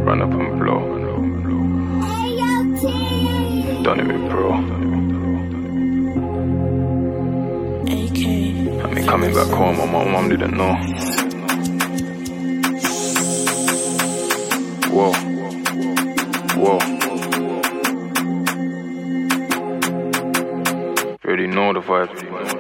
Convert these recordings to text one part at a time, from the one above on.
Run up and blow. Done it with bro. I mean, coming back home, my mom didn't know. Whoa. Already know the vibe.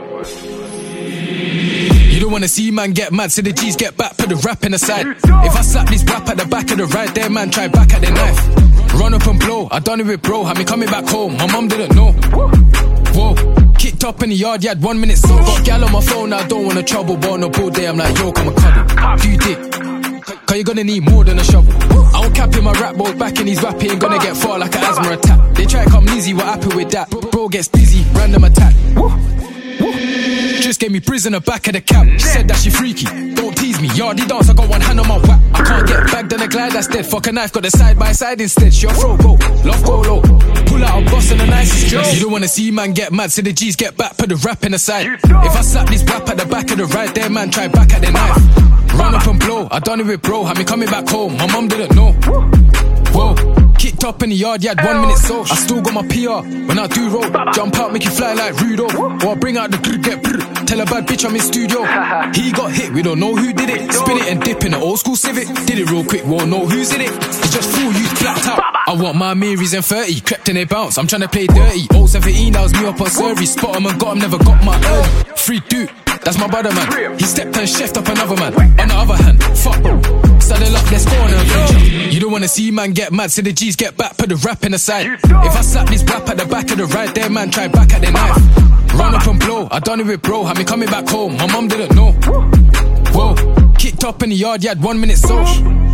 You don't wanna see man get mad, so the G's get back, put the rap in the side. If I slap this rap at the back of the right there, man, try back at the knife. Run up and blow, I done it with bro, had me coming back home, my mum didn't know. Whoa, kicked up in the yard, you had 1 minute so. Got gal on my phone, I don't wanna trouble, but on a bull day, I'm like, yo, come and cuddle. Do you dick? Cause you're gonna need more than a shovel. I won't cap in my rap boat, back in his rap, he ain't gonna get far like an asthma attack. They try to come easy, what happy with that? Bro gets busy, random attack. Just gave me prison the back of the cab. She said that she freaky, don't tease me. Yardie dance, I got one hand on my whap. I can't get bagged on a glide, that's dead. Fuck a knife, got the side by side instead. She a throw go, love go low. Pull out a boss in the nicest dress. You don't wanna see man get mad, so the G's get back, put the rap in the side. If I slap this rap at the back of the right there, man, try back at the knife. Run up and blow, I done it with bro, had me coming back home, my mum didn't know. Whoa, kicked up in the yard, you had 1 minute so. I still got my PR, when I do roll, jump out, make you fly like Rudolph. Or I bring out the grr, get brr, tell a bad bitch I'm in studio. He got hit, we don't know who did it. Spin it and dip in the old school Civic. Did it real quick, won't know who's in it. It's just fool, you blacked out. I want my Marys and 30, crept in they bounce, I'm tryna play dirty. 017, that was me up on Surrey, spot him and got him, never got my early. Free dude, that's my brother man. He stepped and chefed up another man. On the other hand, fuck bro, saddle up, let's go on an adventure. You don't wanna see man get mad, so the G's get back, put the rap in the side. If I slap this rap at the back of the right there, man, try back at the knife. Run up and blow, I done it with bro, had me coming back home, my mum didn't know. Whoa, kicked up in the yard, you had 1 minute so.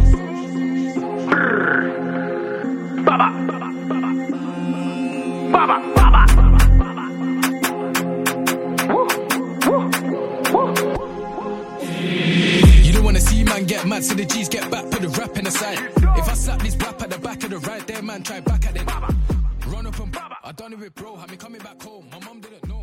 You don't wanna see man get mad, so the G's get back, put the rap in the side. If I slap this rap at the back of the right there, man, try back at it. Run up and I done it with bro, had me coming back home, my mum didn't know.